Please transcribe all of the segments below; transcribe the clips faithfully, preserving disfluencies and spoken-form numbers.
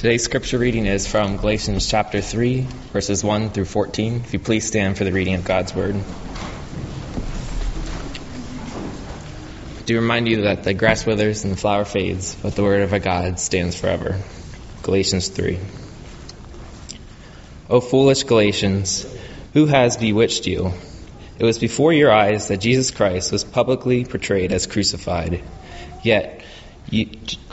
Today's scripture reading is from Galatians chapter three, verses one through fourteen. If you please stand for the reading of God's word. I do remind you that the grass withers and the flower fades, but the word of our God stands forever. Galatians three. O foolish Galatians, who has bewitched you? It was before your eyes that Jesus Christ was publicly portrayed as crucified. Yet, you...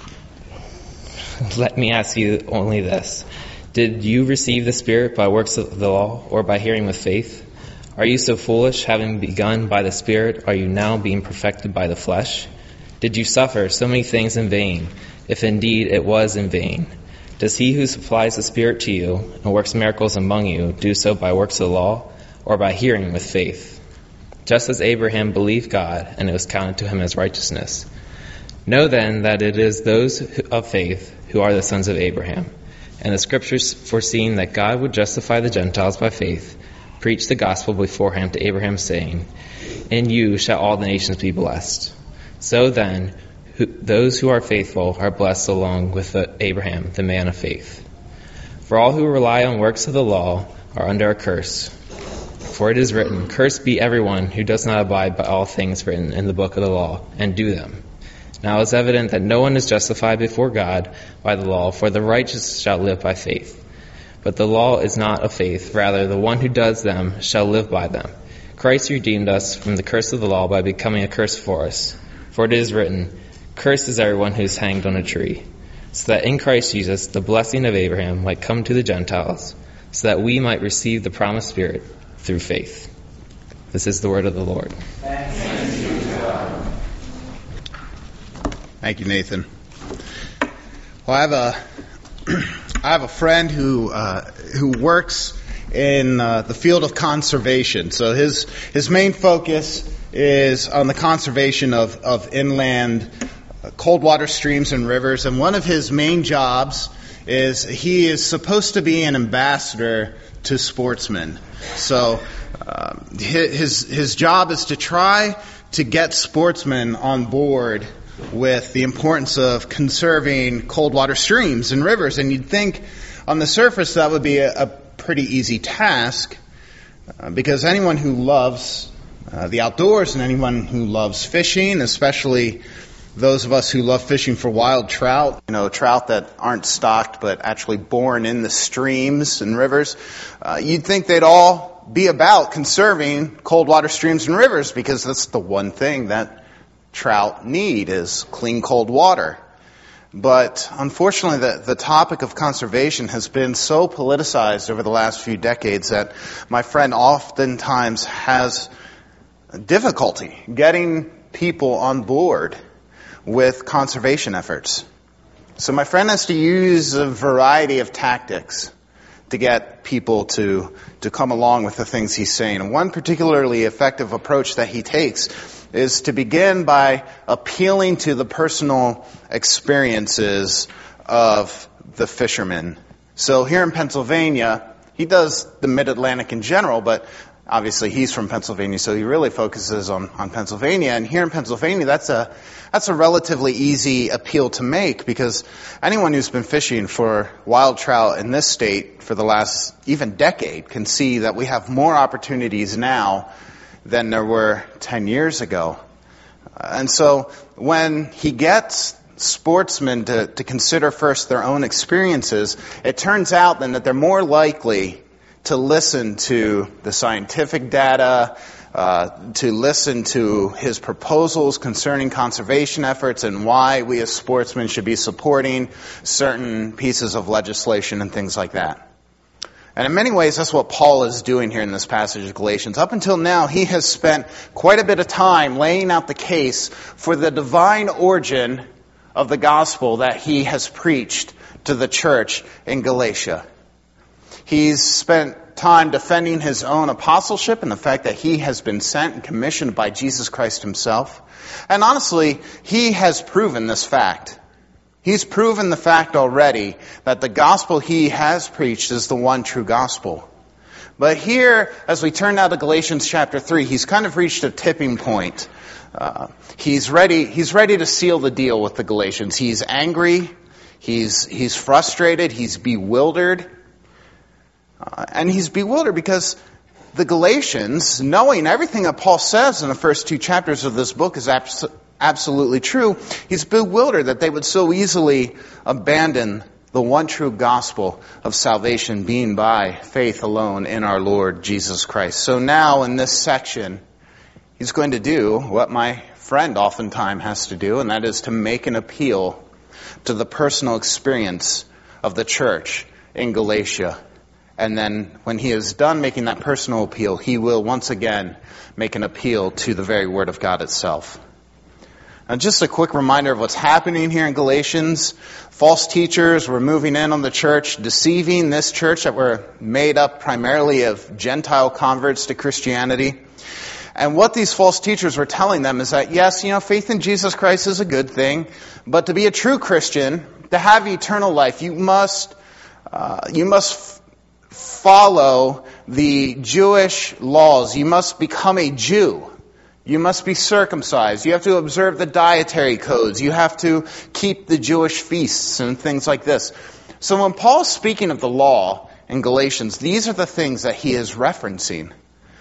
Let me ask you only this. Did you receive the Spirit by works of the law or by hearing with faith? Are you so foolish, having begun by the Spirit, are you now being perfected by the flesh? Did you suffer so many things in vain, if indeed it was in vain? Does he who supplies the Spirit to you and works miracles among you do so by works of the law or by hearing with faith? Just as Abraham believed God, and it was counted to him as righteousness. Know then that it is those of faith who are the sons of Abraham. And the scriptures, foreseeing that God would justify the Gentiles by faith, preached the gospel beforehand to Abraham, saying, In you shall all the nations be blessed. So then, who, those who are faithful are blessed along with the Abraham, the man of faith. For all who rely on works of the law are under a curse. For it is written, Cursed be everyone who does not abide by all things written in the book of the law, and do them. Now it is evident that no one is justified before God by the law, for the righteous shall live by faith. But the law is not of faith, rather the one who does them shall live by them. Christ redeemed us from the curse of the law by becoming a curse for us. For it is written, Cursed is everyone who is hanged on a tree, so that in Christ Jesus the blessing of Abraham might come to the Gentiles, so that we might receive the promised Spirit through faith. This is the word of the Lord. Thanks be to God. Thank you, Nathan. Well, I have a I have a friend who uh, who works in uh, the field of conservation. So his his main focus is on the conservation of of inland uh, cold water streams and rivers. And one of his main jobs is he is supposed to be an ambassador to sportsmen. So uh, his his job is to try to get sportsmen on board with the importance of conserving cold water streams and rivers. And you'd think on the surface that would be a, a pretty easy task uh, because anyone who loves uh, the outdoors and anyone who loves fishing, especially those of us who love fishing for wild trout, you know, trout that aren't stocked but actually born in the streams and rivers, uh, you'd think they'd all be about conserving cold water streams and rivers because that's the one thing that trout need is clean, cold water. But unfortunately, the, the topic of conservation has been so politicized over the last few decades that my friend oftentimes has difficulty getting people on board with conservation efforts. So my friend has to use a variety of tactics to get people to, to come along with the things he's saying. And one particularly effective approach that he takes is to begin by appealing to the personal experiences of the fishermen. So here in Pennsylvania, he does the Mid-Atlantic in general, but obviously he's from Pennsylvania, so he really focuses on, on Pennsylvania. And here in Pennsylvania, that's a that's a relatively easy appeal to make because anyone who's been fishing for wild trout in this state for the last even decade can see that we have more opportunities now than there were ten years ago. And so when he gets sportsmen to, to consider first their own experiences, it turns out then that they're more likely to listen to the scientific data, uh, to listen to his proposals concerning conservation efforts and why we as sportsmen should be supporting certain pieces of legislation and things like that. And in many ways, that's what Paul is doing here in this passage of Galatians. Up until now, he has spent quite a bit of time laying out the case for the divine origin of the gospel that he has preached to the church in Galatia. He's spent time defending his own apostleship and the fact that he has been sent and commissioned by Jesus Christ himself. And honestly, he has proven this fact. He's proven the fact already that the gospel he has preached is the one true gospel. But here, as we turn now to Galatians chapter three, he's kind of reached a tipping point. Uh, he's ready, he's ready to seal the deal with the Galatians. He's angry. He's, he's frustrated, he's bewildered. Uh, and he's bewildered because the Galatians, knowing everything that Paul says in the first two chapters of this book is abs- absolutely true, he's bewildered that they would so easily abandon the one true gospel of salvation being by faith alone in our Lord Jesus Christ. So now in this section, he's going to do what my friend oftentimes has to do, and that is to make an appeal to the personal experience of the church in Galatia. And then when he is done making that personal appeal, he will once again make an appeal to the very Word of God itself. Now, just a quick reminder of what's happening here in Galatians. False teachers were moving in on the church, deceiving this church that were made up primarily of Gentile converts to Christianity. And what these false teachers were telling them is that, yes, you know, faith in Jesus Christ is a good thing, but to be a true Christian, to have eternal life, you must, uh, you must f- follow the Jewish laws. You must become a Jew. You must be circumcised. You have to observe the dietary codes. You have to keep the Jewish feasts and things like this. So when Paul's speaking of the law in Galatians, these are the things that he is referencing.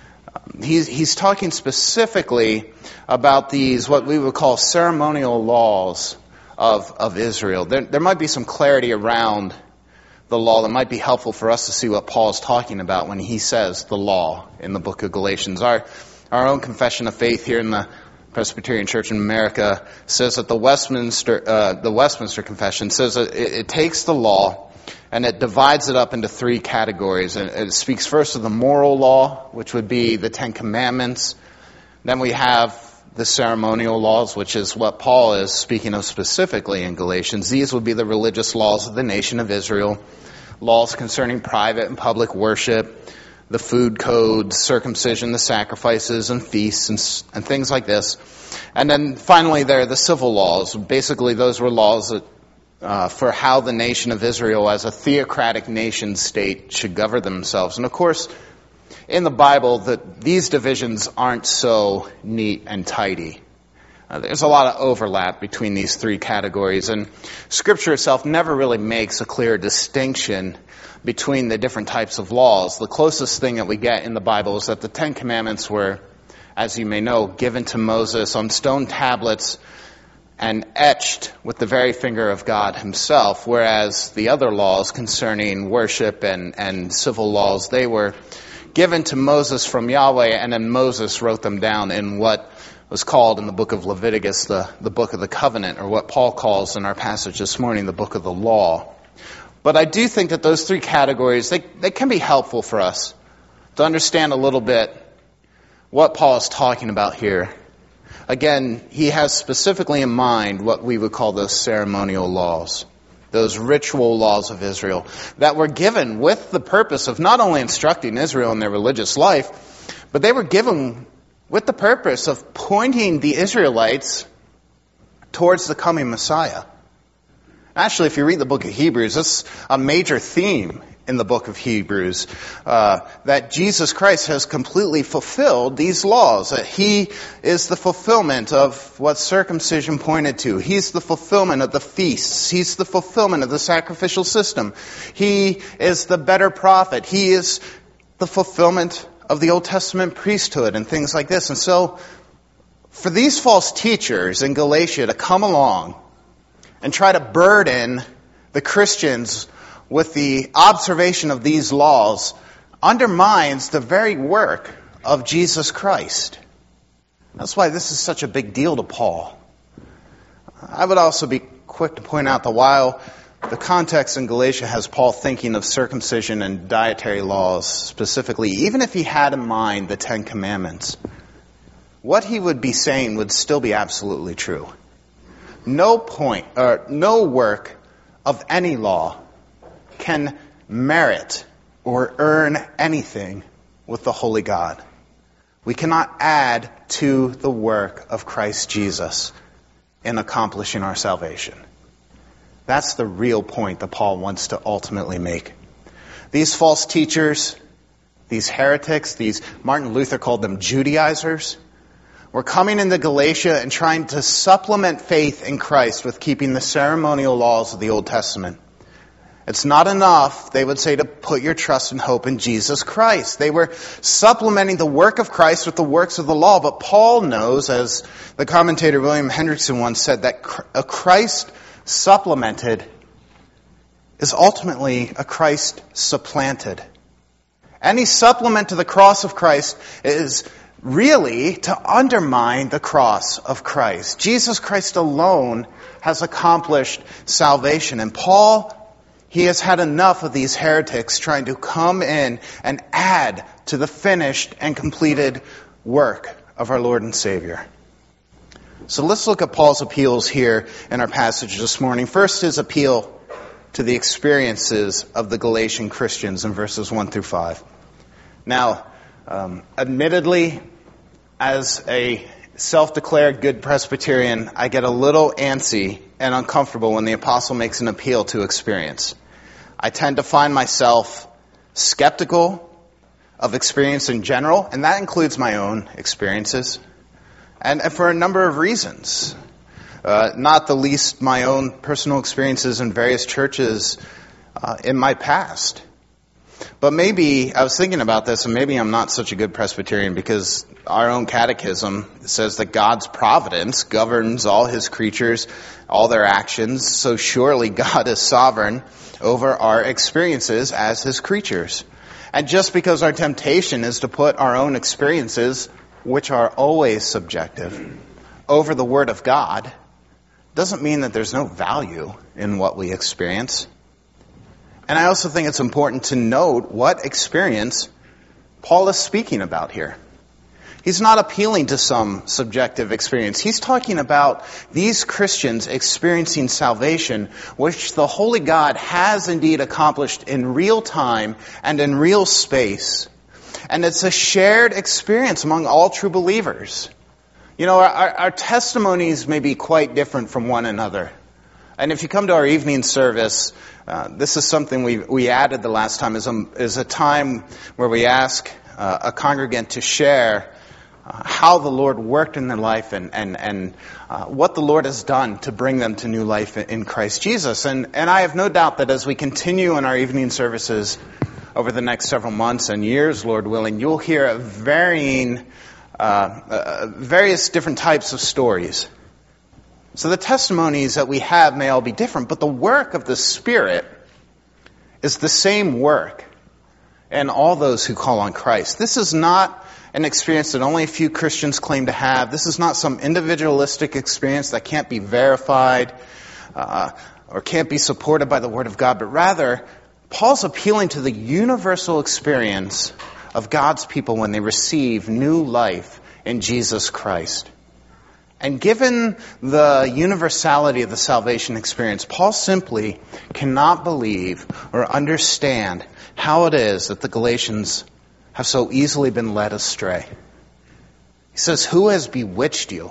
He's, he's talking specifically about these, what we would call ceremonial laws of, of Israel. There, there might be some clarity around the law that might be helpful for us to see what Paul is talking about when he says the law in the book of Galatians. Our, our own confession of faith here in the Presbyterian Church in America says that the Westminster, uh, the Westminster Confession says that it, it takes the law and it divides it up into three categories. And it speaks first of the moral law, which would be the Ten Commandments. Then we have the ceremonial laws, which is what Paul is speaking of specifically in Galatians. These would be the religious laws of the nation of Israel, laws concerning private and public worship, the food codes, circumcision, the sacrifices and feasts and, and things like this. And then finally there are the civil laws. Basically those were laws that Uh, for how the nation of Israel as a theocratic nation state should govern themselves. And of course, in the Bible, the, these divisions aren't so neat and tidy. Uh, there's a lot of overlap between these three categories, and Scripture itself never really makes a clear distinction between the different types of laws. The closest thing that we get in the Bible is that the Ten Commandments were, as you may know, given to Moses on stone tablets and etched with the very finger of God himself, whereas the other laws concerning worship and, and civil laws, they were given to Moses from Yahweh, and then Moses wrote them down in what was called in the book of Leviticus the, the book of the covenant, or what Paul calls in our passage this morning the book of the law. But I do think that those three categories, they, they can be helpful for us to understand a little bit what Paul is talking about here. Again, he has specifically in mind what we would call those ceremonial laws, those ritual laws of Israel that were given with the purpose of not only instructing Israel in their religious life, but they were given with the purpose of pointing the Israelites towards the coming Messiah. Actually, if you read the book of Hebrews, it's a major theme in the book of Hebrews, uh, that Jesus Christ has completely fulfilled these laws, that he is the fulfillment of what circumcision pointed to. He's the fulfillment of the feasts. He's the fulfillment of the sacrificial system. He is the better prophet. He is the fulfillment of the Old Testament priesthood and things like this. And so, for these false teachers in Galatia to come along and try to burden the Christians with the observation of these laws undermines the very work of Jesus Christ. That's why this is such a big deal to Paul. I would also be quick to point out that while the context in Galatia has Paul thinking of circumcision and dietary laws specifically, even if he had in mind the Ten Commandments, what he would be saying would still be absolutely true. No point, or no work of any law can merit or earn anything with the holy God. We cannot add to the work of Christ Jesus in accomplishing our salvation. That's the real point that Paul wants to ultimately make. These false teachers, these heretics, these, Martin Luther called them Judaizers, were coming into Galatia and trying to supplement faith in Christ with keeping the ceremonial laws of the Old Testament. It's not enough, they would say, to put your trust and hope in Jesus Christ. They were supplementing the work of Christ with the works of the law. But Paul knows, as the commentator William Hendrickson once said, that a Christ supplemented is ultimately a Christ supplanted. Any supplement to the cross of Christ is really to undermine the cross of Christ. Jesus Christ alone has accomplished salvation. And Paul, he has had enough of these heretics trying to come in and add to the finished and completed work of our Lord and Savior. So let's look at Paul's appeals here in our passage this morning. First, his appeal to the experiences of the Galatian Christians in verses one through five. Now, um, admittedly, as a self-declared good Presbyterian, I get a little antsy and uncomfortable when the apostle makes an appeal to experience. I tend to find myself skeptical of experience in general, and that includes my own experiences, and, and for a number of reasons. Uh, not the least my own personal experiences in various churches uh, in my past. But maybe, I was thinking about this, and maybe I'm not such a good Presbyterian because our own catechism says that God's providence governs all His creatures, all their actions, so surely God is sovereign over our experiences as His creatures. And just because our temptation is to put our own experiences, which are always subjective, over the Word of God, doesn't mean that there's no value in what we experience. And I also think it's important to note what experience Paul is speaking about here. He's not appealing to some subjective experience. He's talking about these Christians experiencing salvation, which the Holy God has indeed accomplished in real time and in real space. And it's a shared experience among all true believers. You know, our, our testimonies may be quite different from one another. And if you come to our evening service, uh, this is something we we added the last time, is a, is a time where we ask uh, a congregant to share uh, how the Lord worked in their life and and, and uh, what the Lord has done to bring them to new life in Christ Jesus. And, and I have no doubt that as we continue in our evening services over the next several months and years, Lord willing, you'll hear a varying... Uh, uh, various different types of stories. So the testimonies that we have may all be different, but the work of the Spirit is the same work in all those who call on Christ. This is not an experience that only a few Christians claim to have. This is not some individualistic experience that can't be verified uh, or can't be supported by the Word of God, but rather, Paul's appealing to the universal experience of God's people when they receive new life in Jesus Christ. And given the universality of the salvation experience, Paul simply cannot believe or understand how it is that the Galatians have so easily been led astray. He says, "Who has bewitched you?"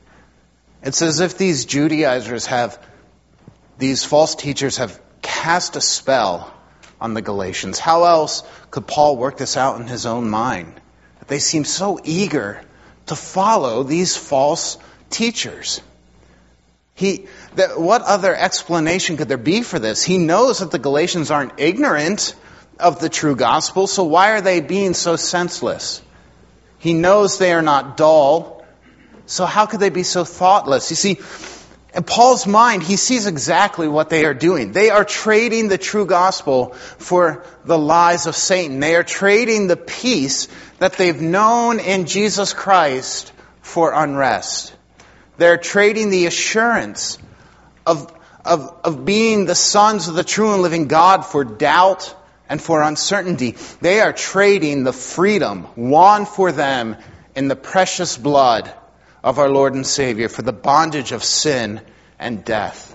It's as if these Judaizers have, these false teachers have cast a spell on the Galatians. How else could Paul work this out in his own mind? That they seem so eager to follow these false teachers. He, that, what other explanation could there be for this? He knows that the Galatians aren't ignorant of the true gospel, so why are they being so senseless? He knows they are not dull, so how could they be so thoughtless? You see, in Paul's mind, he sees exactly what they are doing. They are trading the true gospel for the lies of Satan. They are trading the peace that they've known in Jesus Christ for unrest. They're trading the assurance of, of, of being the sons of the true and living God for doubt and for uncertainty. They are trading the freedom won for them in the precious blood of our Lord and Savior for the bondage of sin and death.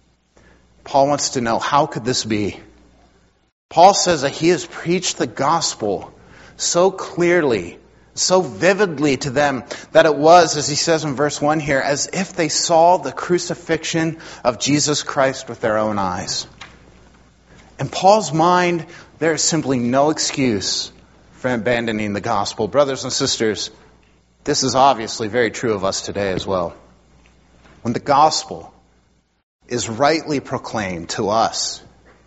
Paul wants to know, how could this be? Paul says that he has preached the gospel so clearly, so vividly to them, that it was, as he says in verse one here, as if they saw the crucifixion of Jesus Christ with their own eyes. In Paul's mind, there is simply no excuse for abandoning the gospel. Brothers and sisters, This is obviously very true of us today as well. When the gospel is rightly proclaimed to us,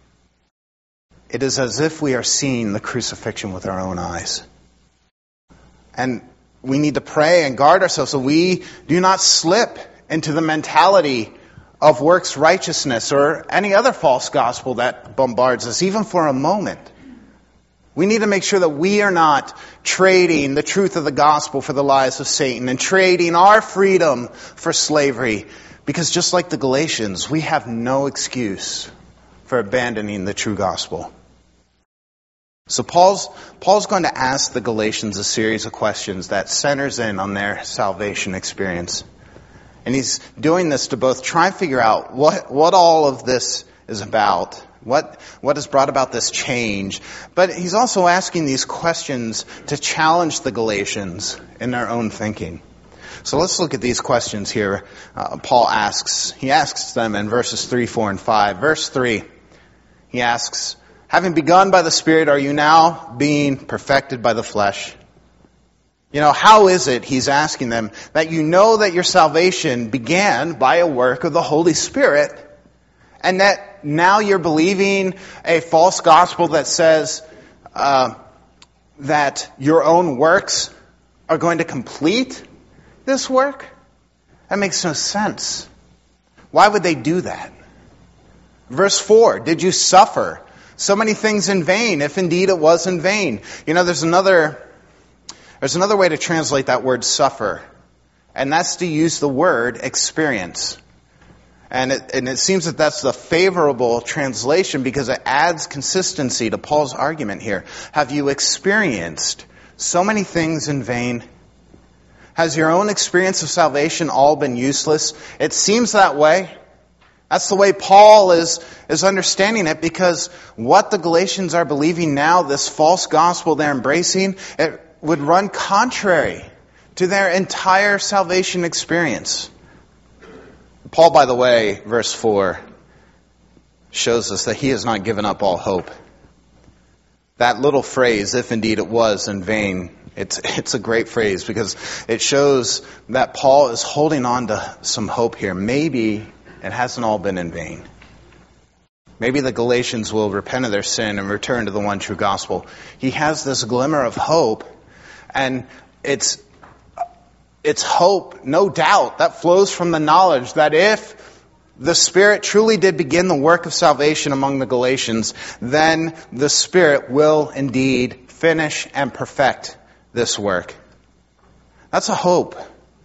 it is as if we are seeing the crucifixion with our own eyes. And we need to pray and guard ourselves so we do not slip into the mentality of works righteousness or any other false gospel that bombards us, even for a moment. We need to make sure that we are not trading the truth of the gospel for the lies of Satan and trading our freedom for slavery. Because just like the Galatians, we have no excuse for abandoning the true gospel. So Paul's, Paul's going to ask the Galatians a series of questions that centers in on their salvation experience. And he's doing this to both try and figure out what, what all of this is about, what, what has brought about this change. But he's also asking these questions to challenge the Galatians in their own thinking. So let's look at these questions here. Uh, Paul asks, he asks them in verses three, four, and five. Verse three, he asks, having begun by the Spirit, are you now being perfected by the flesh? You know, how is it, he's asking them, that you know that your salvation began by a work of the Holy Spirit, and that now you're believing a false gospel that says uh, that your own works are going to complete this work? That makes no sense. Why would they do that? Verse four, did you suffer so many things in vain, if indeed it was in vain? You know, there's another there's another way to translate that word suffer, and that's to use the word experience. And it, and it seems that that's the favorable translation because it adds consistency to Paul's argument here. Have you experienced so many things in vain? Has your own experience of salvation all been useless? It seems that way. That's the way Paul is, is understanding it, because what the Galatians are believing now, this false gospel they're embracing, it would run contrary to their entire salvation experience. Paul, by the way, verse four, shows us that he has not given up all hope. That little phrase, if indeed it was in vain, it's, it's a great phrase because it shows that Paul is holding on to some hope here. Maybe it hasn't all been in vain. Maybe the Galatians will repent of their sin and return to the one true gospel. He has this glimmer of hope, and it's it's hope, no doubt, that flows from the knowledge that if the Spirit truly did begin the work of salvation among the Galatians, then the Spirit will indeed finish and perfect this work. That's a hope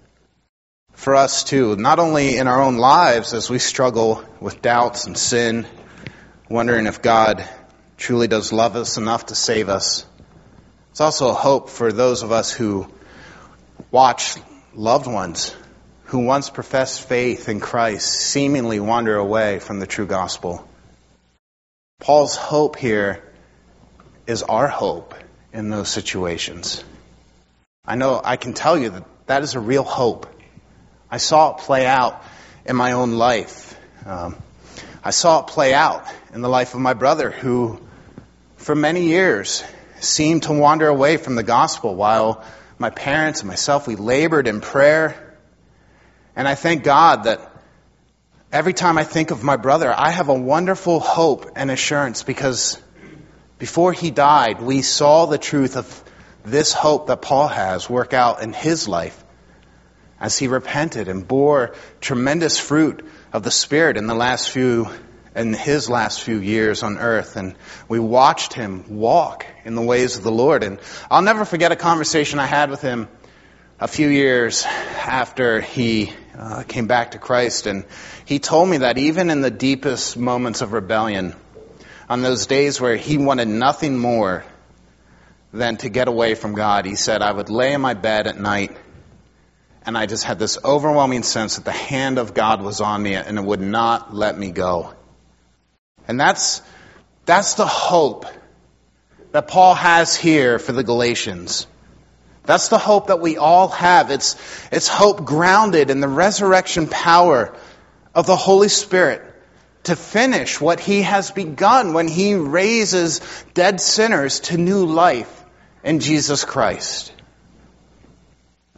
for us too, not only in our own lives as we struggle with doubts and sin, wondering if God truly does love us enough to save us. It's also a hope for those of us who watch loved ones who once professed faith in Christ seemingly wander away from the true gospel. Paul's hope here is our hope in those situations. I know I can tell you that that is a real hope. I saw it play out in my own life. Um, I saw it play out in the life of my brother who, for many years, seemed to wander away from the gospel while my parents and myself, we labored in prayer. And I thank God that every time I think of my brother, I have a wonderful hope and assurance because before he died, we saw the truth of this hope that Paul has work out in his life as he repented and bore tremendous fruit of the Spirit in the last few, in his last few years on earth. And we watched him walk in the ways of the Lord. And I'll never forget a conversation I had with him a few years after he uh, came back to Christ. And he told me that even in the deepest moments of rebellion, on those days where he wanted nothing more than to get away from God, he said, I would lay in my bed at night and I just had this overwhelming sense that the hand of God was on me and it would not let me go. And that's, that's the hope that Paul has here for the Galatians. That's the hope that we all have. It's, it's hope grounded in the resurrection power of the Holy Spirit to finish what He has begun when He raises dead sinners to new life in Jesus Christ.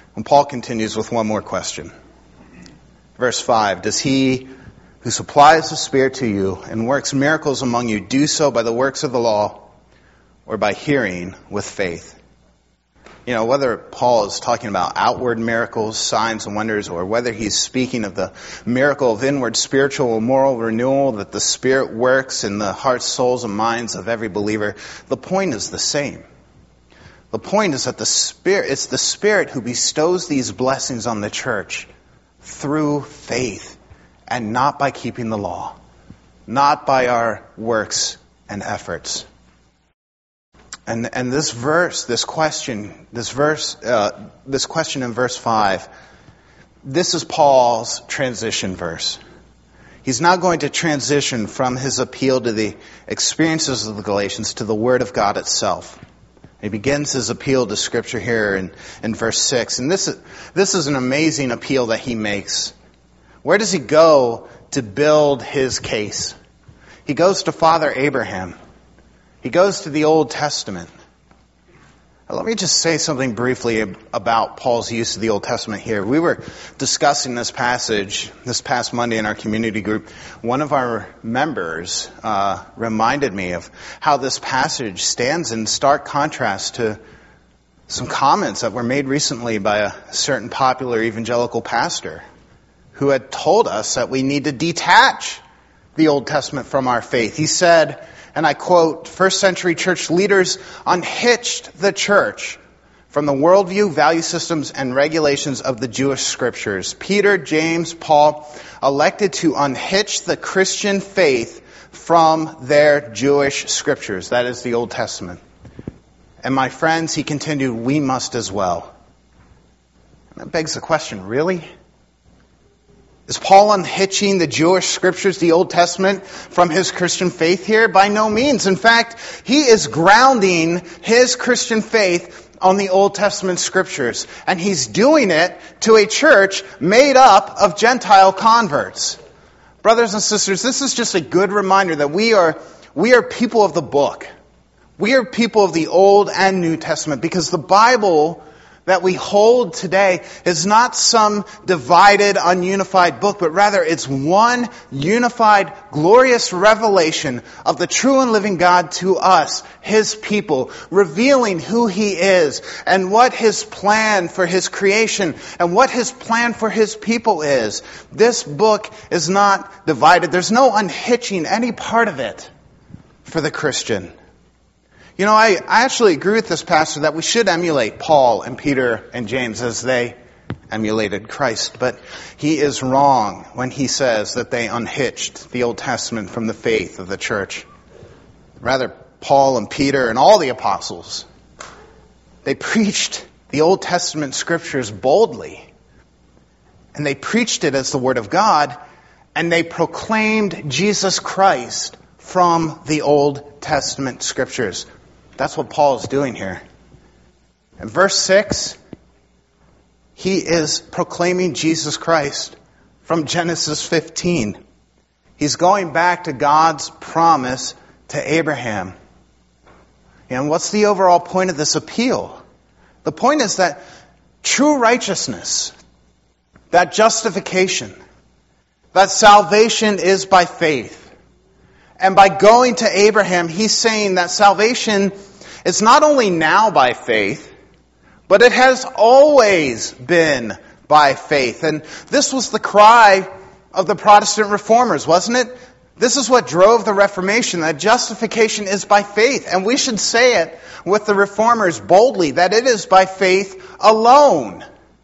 And Paul continues with one more question. Verse five, does he who supplies the Spirit to you and works miracles among you do so by the works of the law or by hearing with faith? You know, whether Paul is talking about outward miracles, signs and wonders, or whether he's speaking of the miracle of inward spiritual and moral renewal that the Spirit works in the hearts, souls, and minds of every believer, the point is the same. The point is that the Spirit, it's the Spirit who bestows these blessings on the church through faith and not by keeping the law, not by our works and efforts. And and this verse, this question, this verse, uh, this question in verse five, this is Paul's transition verse. He's now going to transition from his appeal to the experiences of the Galatians to the Word of God itself. He begins his appeal to Scripture here in, in verse six. And this is, this is an amazing appeal that he makes. Where does he go to build his case? He goes to Father Abraham. He goes to the Old Testament. Now, let me just say something briefly about Paul's use of the Old Testament here. We were discussing this passage this past Monday in our community group. One of our members uh, reminded me of how this passage stands in stark contrast to some comments that were made recently by a certain popular evangelical pastor who had told us that we need to detach the Old Testament from our faith. He said, and I quote, first century church leaders unhitched the church from the worldview, value systems, and regulations of the Jewish scriptures. Peter, James, Paul elected to unhitch the Christian faith from their Jewish scriptures. That is the Old Testament. And my friends, he continued, we must as well. And that begs the question, really? Is Paul unhitching the Jewish scriptures, the Old Testament, from his Christian faith here? By no means. In fact, he is grounding his Christian faith on the Old Testament scriptures. And he's doing it to a church made up of Gentile converts. Brothers and sisters, this is just a good reminder that we are, we are people of the book. We are people of the Old and New Testament because the Bible that we hold today is not some divided, ununified book, but rather it's one unified, glorious revelation of the true and living God to us, His people, revealing who He is and what His plan for His creation and what His plan for His people is. This book is not divided. There's no unhitching any part of it for the Christian. You know, I, I actually agree with this pastor that we should emulate Paul and Peter and James as they emulated Christ. But he is wrong when he says that they unhitched the Old Testament from the faith of the church. Rather, Paul and Peter and all the apostles, they preached the Old Testament scriptures boldly. And they preached it as the Word of God. And they proclaimed Jesus Christ from the Old Testament scriptures. That's what Paul is doing here. In verse six, he is proclaiming Jesus Christ from Genesis fifteen. He's going back to God's promise to Abraham. And what's the overall point of this appeal? The point is that true righteousness, that justification, that salvation is by faith. And by going to Abraham, he's saying that salvation is not only now by faith, but it has always been by faith. And this was the cry of the Protestant reformers, wasn't it? This is what drove the Reformation, that justification is by faith. And we should say it with the reformers boldly, that it is by faith alone.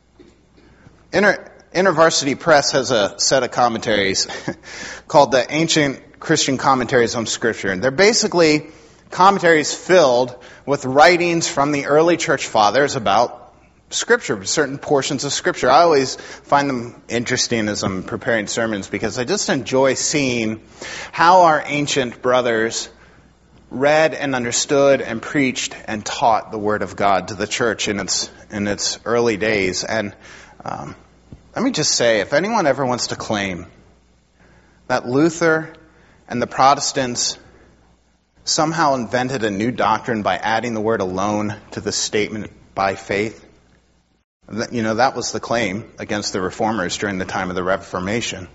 Inter- InterVarsity Press has a set of commentaries called the Ancient Christian Commentaries on Scripture. And they're basically commentaries filled with writings from the early church fathers about Scripture, certain portions of Scripture. I always find them interesting as I'm preparing sermons because I just enjoy seeing how our ancient brothers read and understood and preached and taught the Word of God to the church in its in its early days. And um, let me just say, if anyone ever wants to claim that Luther and the Protestants somehow invented a new doctrine by adding the word alone to the statement by faith, You know, that was the claim against the Reformers during the time of the Reformation.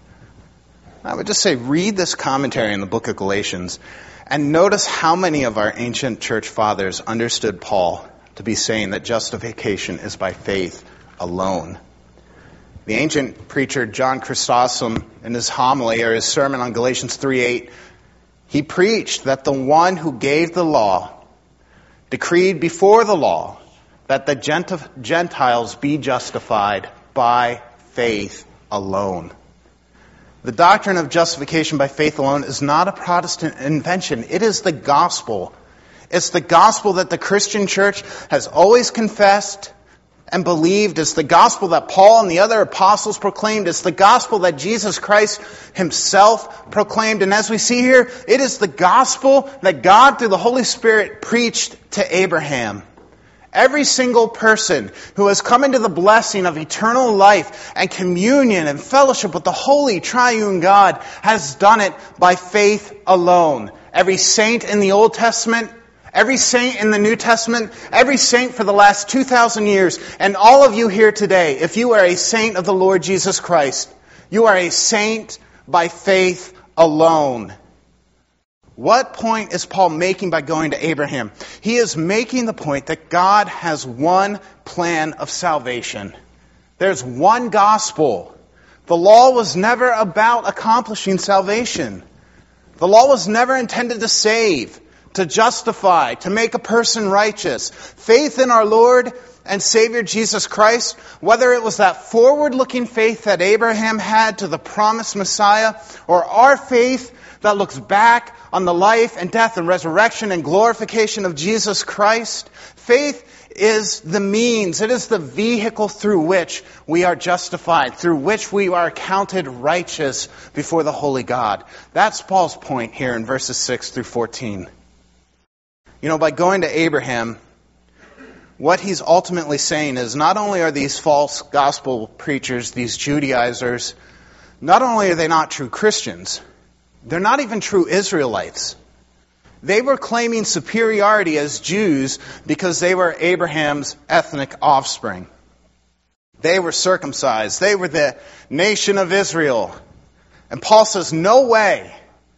I would just say, read this commentary in the book of Galatians and notice how many of our ancient church fathers understood Paul to be saying that justification is by faith alone. The ancient preacher John Chrysostom, in his homily or his sermon on Galatians three eight, he preached that the one who gave the law decreed before the law that the Gentiles be justified by faith alone. The doctrine of justification by faith alone is not a Protestant invention. It is the gospel. It's the gospel that the Christian church has always confessed and believed. It's the gospel that Paul and the other apostles proclaimed. It's the gospel that Jesus Christ himself proclaimed. And as we see here, it is the gospel that God through the Holy Spirit preached to Abraham. Every single person who has come into the blessing of eternal life and communion and fellowship with the holy triune God has done it by faith alone. Every saint in the Old Testament, every saint in the New Testament, every saint for the last two thousand years, and all of you here today, if you are a saint of the Lord Jesus Christ, you are a saint by faith alone. What point is Paul making by going to Abraham? He is making the point that God has one plan of salvation. There's one gospel. The law was never about accomplishing salvation. The law was never intended to save, to justify, to make a person righteous. Faith in our Lord and Savior Jesus Christ, whether it was that forward-looking faith that Abraham had to the promised Messiah, or our faith that looks back on the life and death and resurrection and glorification of Jesus Christ. Faith is the means, it is the vehicle through which we are justified, through which we are counted righteous before the holy God. That's Paul's point here in verses six through fourteen. You know, by going to Abraham, what he's ultimately saying is not only are these false gospel preachers, these Judaizers, not only are they not true Christians, they're not even true Israelites. They were claiming superiority as Jews because they were Abraham's ethnic offspring. They were circumcised. They were the nation of Israel. And Paul says, no way.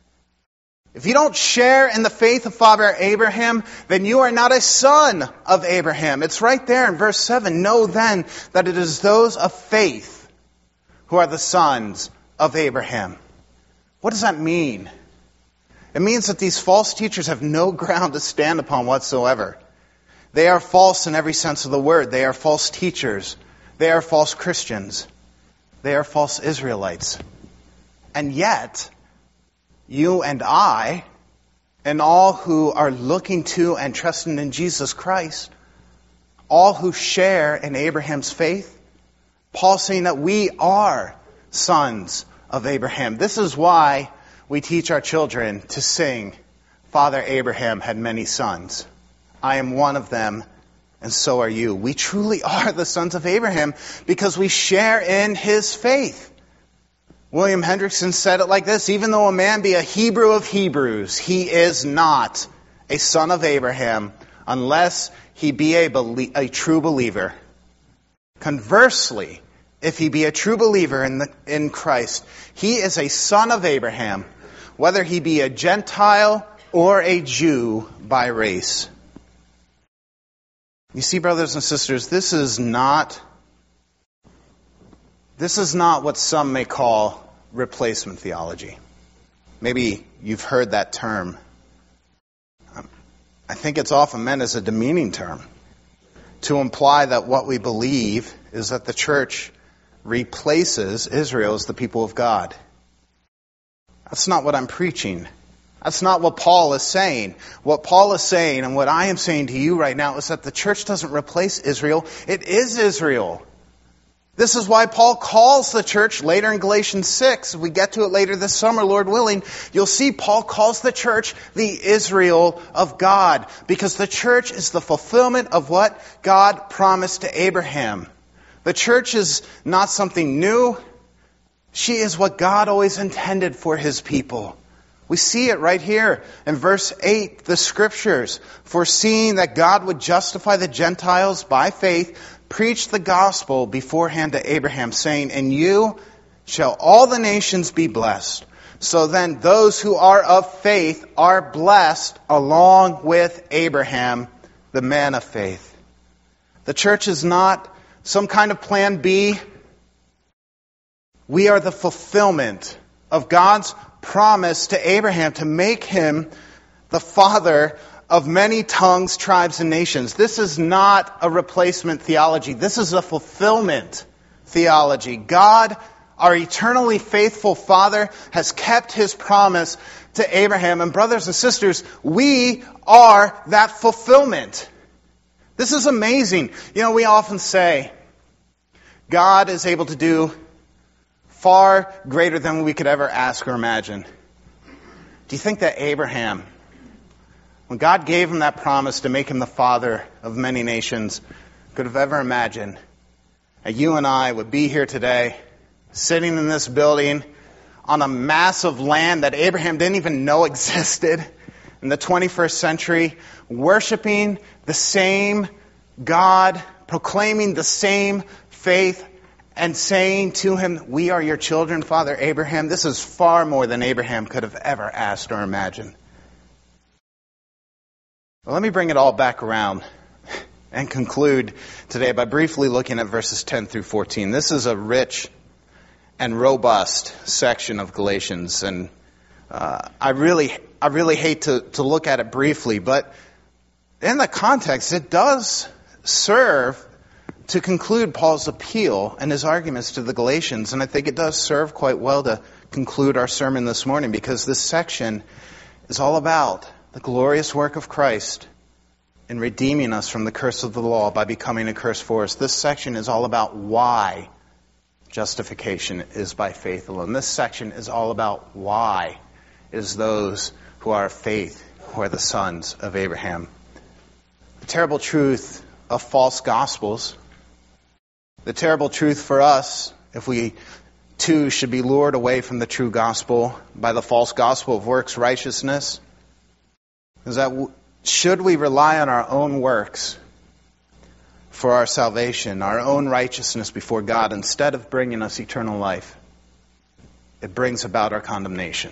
If you don't share in the faith of Father Abraham, then you are not a son of Abraham. It's right there in verse seven. Know then that it is those of faith who are the sons of Abraham. What does that mean? It means that these false teachers have no ground to stand upon whatsoever. They are false in every sense of the word. They are false teachers. They are false Christians. They are false Israelites. And yet, you and I, and all who are looking to and trusting in Jesus Christ, all who share in Abraham's faith, Paul's saying that we are sons of Abraham. This is why we teach our children to sing, Father Abraham had many sons. I am one of them, and so are you. We truly are the sons of Abraham because we share in his faith. William Hendrickson said it like this: even though a man be a Hebrew of Hebrews, he is not a son of Abraham unless he be a, belie- a true believer. Conversely, if he be a true believer in, the, in Christ, he is a son of Abraham, whether he be a Gentile or a Jew by race. You see, brothers and sisters, this is not, this is not what some may call replacement theology. Maybe you've heard that term. I think it's often meant as a demeaning term, to imply that what we believe is that the church replaces Israel as the people of God. That's not what I'm preaching. That's not what Paul is saying. What Paul is saying, and what I am saying to you right now, is that the church doesn't replace Israel. It is Israel. This is why Paul calls the church later in Galatians six. If we get to it later this summer, Lord willing, you'll see Paul calls the church the Israel of God, because the church is the fulfillment of what God promised to Abraham. The church is not something new. She is what God always intended for his people. We see it right here in verse eight, the scriptures, foreseeing that God would justify the Gentiles by faith, preached the gospel beforehand to Abraham, saying, "In you shall all the nations be blessed." So then those who are of faith are blessed along with Abraham, the man of faith. The church is not some kind of plan B. We are the fulfillment of God's promise to Abraham to make him the father of many tongues, tribes, and nations. This is not a replacement theology. This is a fulfillment theology. God, our eternally faithful Father, has kept His promise to Abraham. And brothers and sisters, we are that fulfillment. This is amazing. You know, we often say, God is able to do far greater than we could ever ask or imagine. Do you think that Abraham, when God gave him that promise to make him the father of many nations, could have ever imagined that you and I would be here today, sitting in this building on a massive land that Abraham didn't even know existed in the twenty-first century, worshiping the same God, proclaiming the same faith, and saying to him, "We are your children, Father Abraham." This is far more than Abraham could have ever asked or imagined. Well, let me bring it all back around and conclude today by briefly looking at verses ten through fourteen. This is a rich and robust section of Galatians, and uh, I really, I really hate to, to look at it briefly, but in the context, it does serve to conclude Paul's appeal and his arguments to the Galatians, and I think it does serve quite well to conclude our sermon this morning, because this section is all about the glorious work of Christ in redeeming us from the curse of the law by becoming a curse for us. This section is all about why justification is by faith alone. This section is all about why it is those who are of faith who are the sons of Abraham. The terrible truth of false gospels, the terrible truth for us, if we too should be lured away from the true gospel by the false gospel of works righteousness, is that w- should we rely on our own works for our salvation, our own righteousness before God, instead of bringing us eternal life, it brings about our condemnation.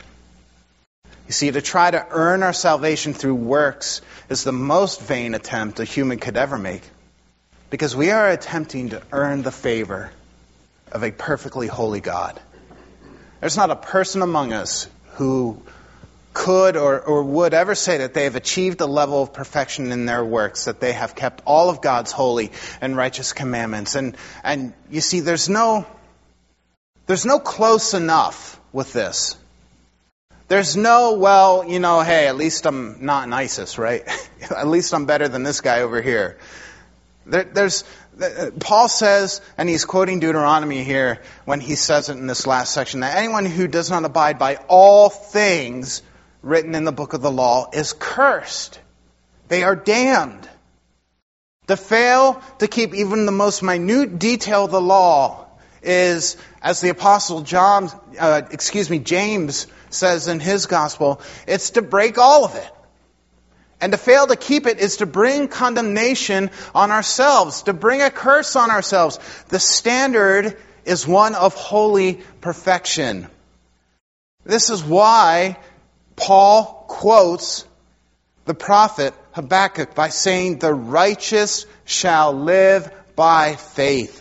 You see, to try to earn our salvation through works is the most vain attempt a human could ever make, because we are attempting to earn the favor of a perfectly holy God. There's not a person among us who could or, or would ever say that they have achieved a level of perfection in their works, that they have kept all of God's holy and righteous commandments. And and you see, there's no there's no close enough with this. There's no, well, you know, hey, at least I'm not in ISIS, right? At least I'm better than this guy over here. There, there's Paul says, and he's quoting Deuteronomy here when he says it in this last section, that anyone who does not abide by all things written in the book of the law is cursed. They are damned. To fail to keep even the most minute detail of the law is, as the Apostle John, uh, excuse me, James says in his gospel, it's to break all of it. And to fail to keep it is to bring condemnation on ourselves, to bring a curse on ourselves. The standard is one of holy perfection. This is why Paul quotes the prophet Habakkuk by saying, "The righteous shall live by faith."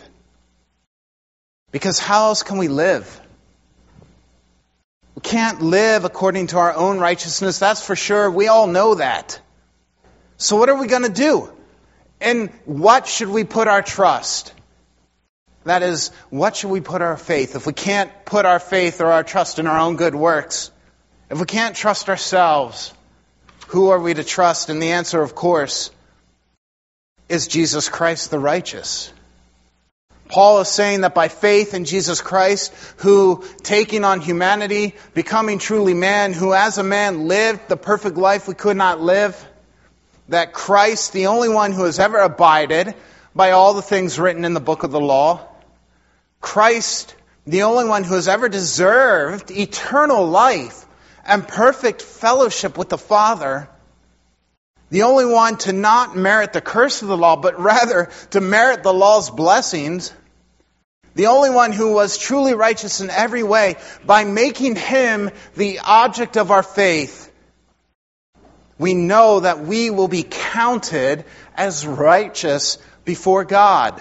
Because how else can we live? We can't live according to our own righteousness, that's for sure. We all know that. So what are we going to do? And what should we put our trust? That is, what should we put our faith? If we can't put our faith or our trust in our own good works, if we can't trust ourselves, who are we to trust? And the answer, of course, is Jesus Christ the righteous. Paul is saying that by faith in Jesus Christ, who, taking on humanity, becoming truly man, who as a man lived the perfect life we could not live, that Christ, the only one who has ever abided by all the things written in the book of the law, Christ, the only one who has ever deserved eternal life and perfect fellowship with the Father, The only one to not merit the curse of the law, but rather to merit the law's blessings. The only one who was truly righteous in every way by making him the object of our faith. We know that we will be counted as righteous before God.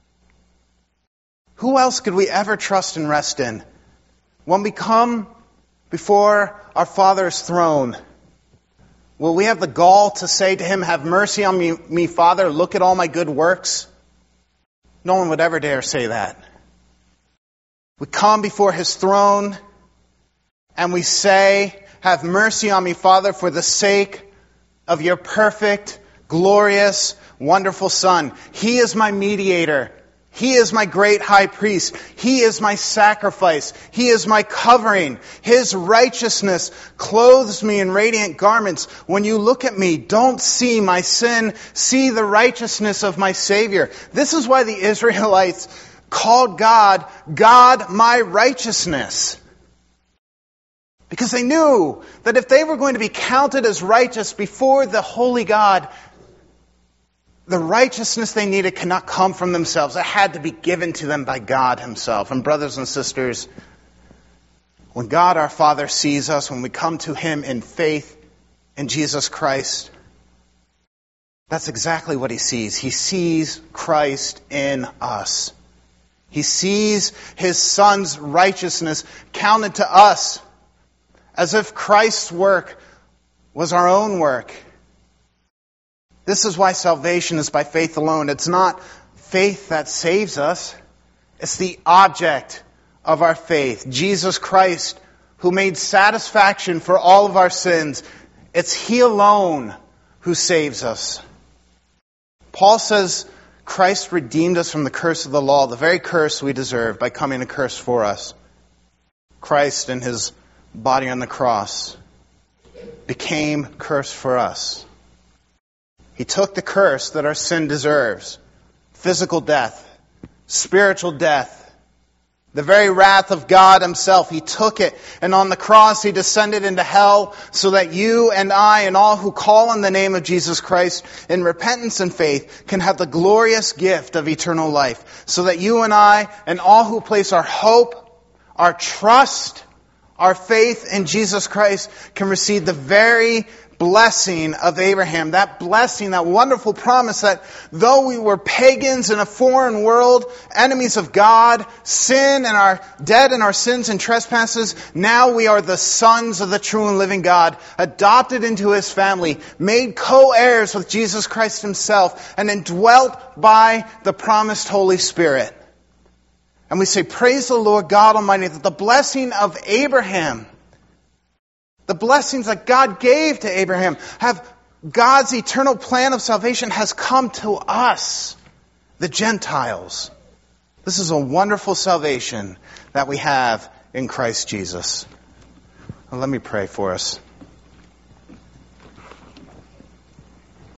Who else could we ever trust and rest in? When we come before our Father's throne, will we have the gall to say to him, "Have mercy on me, me, Father, look at all my good works"? No one would ever dare say that. We come before his throne and we say, "Have mercy on me, Father, for the sake of your perfect, glorious, wonderful Son. He is my mediator. He is my great high priest. He is my sacrifice. He is my covering. His righteousness clothes me in radiant garments. When you look at me, don't see my sin. See the righteousness of my Savior." This is why the Israelites called God, God my righteousness. Because they knew that if they were going to be counted as righteous before the holy God, the righteousness they needed could not come from themselves. It had to be given to them by God himself. And brothers and sisters, when God our Father sees us, when we come to him in faith in Jesus Christ, that's exactly what he sees. He sees Christ in us. He sees his Son's righteousness counted to us as if Christ's work was our own work. This is why salvation is by faith alone. It's not faith that saves us. It's the object of our faith. Jesus Christ, who made satisfaction for all of our sins. It's he alone who saves us. Paul says Christ redeemed us from the curse of the law, the very curse we deserve, by coming a curse for us. Christ in his body on the cross became curse for us. He took the curse that our sin deserves. Physical death, spiritual death, the very wrath of God himself. He took it, and on the cross he descended into hell so that you and I and all who call on the name of Jesus Christ in repentance and faith can have the glorious gift of eternal life. So that you and I and all who place our hope, our trust, our faith in Jesus Christ can receive the very blessing of Abraham. That blessing, that wonderful promise that though we were pagans in a foreign world, enemies of God, sin and our dead in our sins and trespasses, now we are the sons of the true and living God, adopted into his family, made co-heirs with Jesus Christ himself, and indwelt by the promised Holy Spirit. And we say, praise the Lord God Almighty, that the blessing of Abraham, the blessings that God gave to Abraham, have God's eternal plan of salvation has come to us, the Gentiles. This is a wonderful salvation that we have in Christ Jesus. Well, let me pray for us.